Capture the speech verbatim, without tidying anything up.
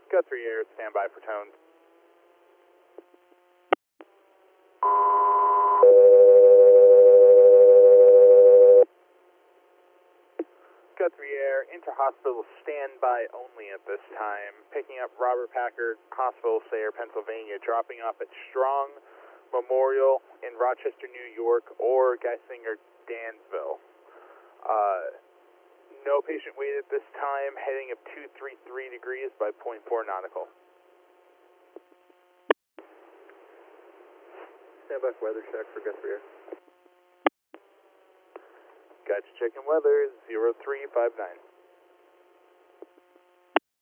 Guthrie Air, standby for tones. Guthrie Air, inter-hospital standby only at this time. Picking up Robert Packard, Hospital Sayre, Pennsylvania, dropping off at Strong Memorial in Rochester, New York, or Geisinger, Dansville. Uh, no patient weight at this time, heading of two three three degrees by point four nautical. Standby for weather check for Guthrie Air. Got you checking weather, zero three five nine.